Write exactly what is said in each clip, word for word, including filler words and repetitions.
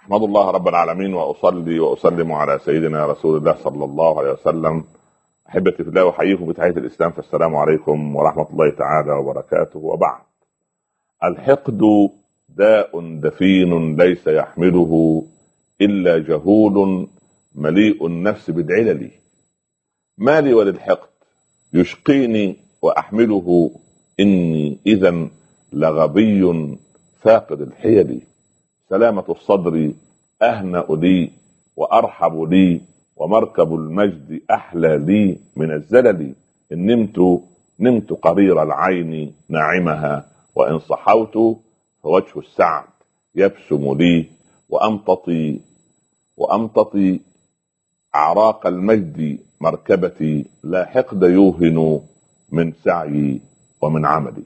أحمد الله رب العالمين وأصلي وأسلم على سيدنا رسول الله صلى الله عليه وسلم. أحبتي في الله، أحييكم بتحية الإسلام، فالسلام عليكم ورحمة الله تعالى وبركاته. وبعد، الحقد داء دفين ليس يحمله إلا جهول مليء النفس بالعلل. ما لي وللحقد يشقيني وأحمله، إني إذا لغبي فاقد الحيل. سلامة الصدر أهنأ لي وأرحب لي، ومركب المجد أحلى لي من الزلل. إن نمت نمت قرير العين ناعمها، وإن صحوت فوجه السعد يبسم لي. وأمتطي وأمتطي أعراق المجد مركبتي، لا حقد يوهن من سعي ومن عملي.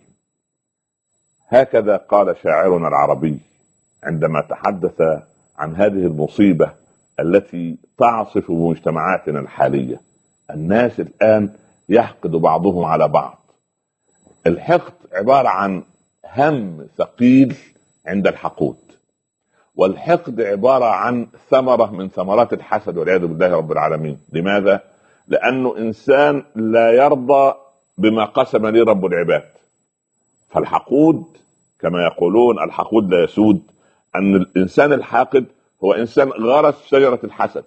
هكذا قال شاعرنا العربي عندما تحدث عن هذه المصيبة التي تعصف مجتمعاتنا الحالية. الناس الآن يحقد بعضهم على بعض. الحقد عبارة عن هم ثقيل عند الحقود، والحقد عبارة عن ثمرة من ثمرات الحسد والعياذ بالله رب العالمين. لماذا؟ لأنه إنسان لا يرضى بما قسم لي رب العباد. فالحقود كما يقولون الحقود لا يسود، أن الإنسان الحاقد هو إنسان غرس شجرة الحسد،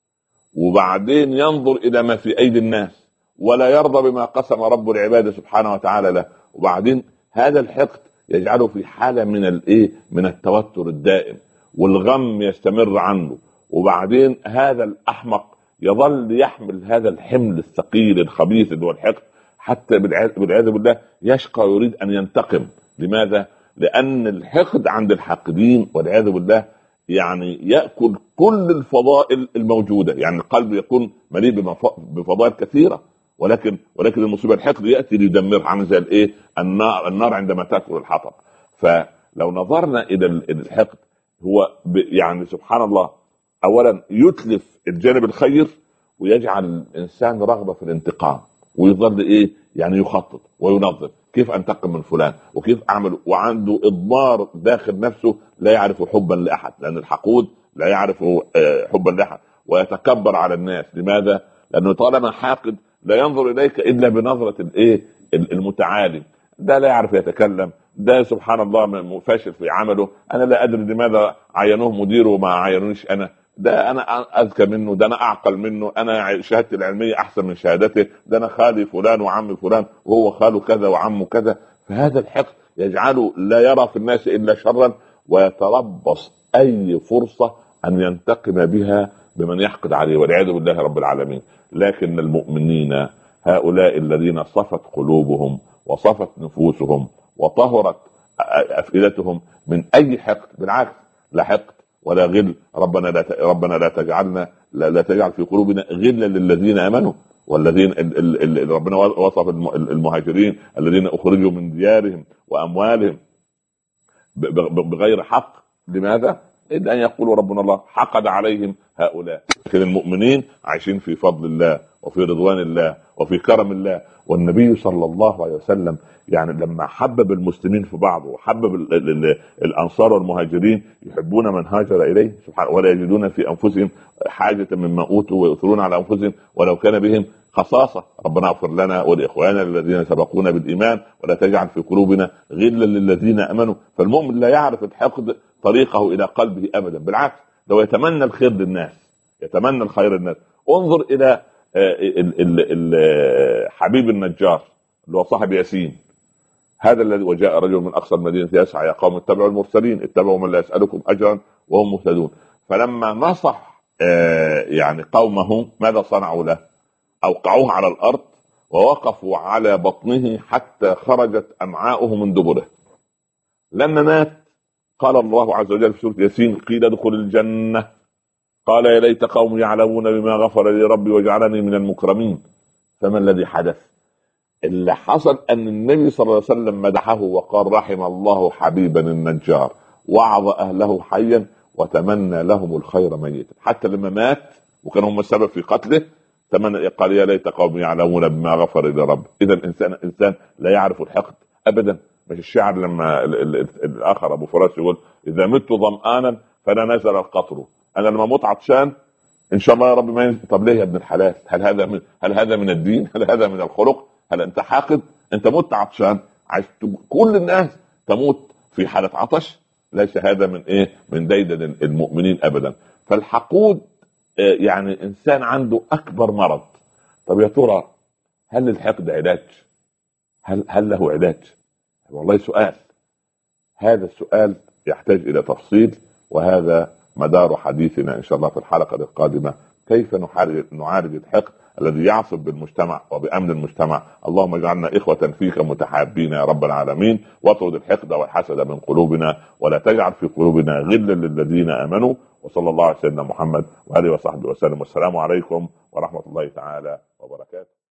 وبعدين ينظر إلى ما في أيدي الناس ولا يرضى بما قسم رب العباد سبحانه وتعالى له، وبعدين هذا الحقد يجعله في حالة من الإيه من التوتر الدائم، والغم يستمر عنه. وبعدين هذا الأحمق يظل يحمل هذا الحمل الثقيل الخبيث اللي هو الحقد، حتى بالعياذ بالله يشقى ويريد أن ينتقم. لماذا؟ لأن الحقد عند الحاقدين والعياذ بالله يعني يأكل كل الفضائل الموجودة. يعني القلب يكون مليء بفضائل كثيرة، ولكن ولكن المصيبة الحقد يأتي ليدمر، عن زي الايه النار النار عندما تأكل الحطب. فلو نظرنا إلى الحقد، هو يعني سبحان الله، أولا يتلف الجانب الخير ويجعل الإنسان رغبة في الانتقام، ويظل ايه يعني يخطط وينظم كيف انتقم من فلان وكيف اعمل، وعنده اضمار داخل نفسه لا يعرف حبا لاحد، لان الحقود لا يعرف حبا لاحد ويتكبر على الناس. لماذا؟ لانه طالما حاقد لا ينظر اليك الا بنظرة الايه المتعالي. ده لا يعرف يتكلم، ده سبحان الله فاشل في عمله، انا لا ادري لماذا عينوه مديره وما عينونيش انا، ده انا اذكى منه، ده انا اعقل منه، انا شهادتي العلميه احسن من شهادته، ده انا خالي فلان وعم فلان وهو خاله كذا وعمه كذا. فهذا الحقد يجعله لا يرى في الناس الا شرا، ويتربص اي فرصه ان ينتقم بها بمن يحقد عليه والعياذ بالله رب العالمين. لكن المؤمنين هؤلاء الذين صفت قلوبهم وصفت نفوسهم وطهرت افئدتهم من اي حقد، بالعكس لا حقد ولا غل. ربنا لا ربنا لا تجعلنا لا, لا تجعل في قلوبنا غلا للذين امنوا، والذين ال ال ربنا وصف المهاجرين الذين اخرجوا من ديارهم واموالهم بغير حق. لماذا؟ إلا أن يقولوا ربنا الله حقد عليهم هؤلاء. لكن المؤمنين عايشين في فضل الله وفي رضوان الله وفي كرم الله. والنبي صلى الله عليه وسلم يعني لما حبب المسلمين في بعض وحبب ال ال ال الأنصار والمهاجرين يحبون من هاجر إليه سبحانه، ولا يجدون في أنفسهم حاجة مما أوتوا ويؤثرون على أنفسهم ولو كان بهم خصاصة. ربنا اغفر لنا ولإخواننا الذين سبقونا بالإيمان ولا تجعل في قلوبنا غلا للذين آمنوا. فالمؤمن لا يعرف الحقد طريقه إلى قلبه أبدا، بالعكس لو يتمنى الخير للناس، يتمنى الخير للناس. انظر إلى حبيب النجار اللي هو صاحب ياسين، هذا الذي وجاء رجل من أقصى المدينة يسعى يا قوم اتبعوا المرسلين اتبعوا من لا يسألكم أجرا وهم مهتدون. فلما نصح يعني قومه ماذا صنعوا له؟ أوقعوه على الأرض ووقفوا على بطنه حتى خرجت أمعاؤه من دبره. لما مات قال الله عز وجل في سورة ياسين قيل ادخل الجنة قال يا ليت قوم يعلمون بما غفر لي ربي وجعلني من المكرمين. فما الذي حدث؟ اللي حصل أن النبي صلى الله عليه وسلم مدحه وقال رحم الله حبيبا النجار وعظ أهله حيا وتمنى لهم الخير ميتا. حتى لما مات وكانوا هم السبب في قتله تمنى قال يا ليت قوم يعلمون بما غفر لي ربي. إذا الإنسان إنسان لا يعرف الحقد أبدا. مش الشعر لما الآخر أبو فراس يقول إذا مت ظمآنا فلا نزل القطر. انا لما اموت عطشان ان شاء الله يا رب ما ينزل. طب ليه يا ابن الحلال؟ هل هذا من هل هذا من الدين؟ هل هذا من الخلق؟ هل انت حاقد؟ انت مت عطشان، عايز كل الناس تموت في حاله عطش؟ ليس هذا من ايه؟ من ديدن المؤمنين ابدا. فالحقود يعني انسان عنده اكبر مرض. طب يا ترى هل الحقد علاج؟ هل هل له علاج؟ والله سؤال، هذا السؤال يحتاج الى تفصيل، وهذا مدار حديثنا ان شاء الله في الحلقه القادمه. كيف نعالج نعالج الحقد الذي يعصف بالمجتمع وبامن المجتمع. اللهم اجعلنا اخوه فيك متحابين يا رب العالمين، واطرد الحقد والحسد من قلوبنا، ولا تجعل في قلوبنا غلا للذين امنوا. وصلى الله على سيدنا محمد واله وصحبه وسلم، والسلام عليكم ورحمه الله تعالى وبركاته.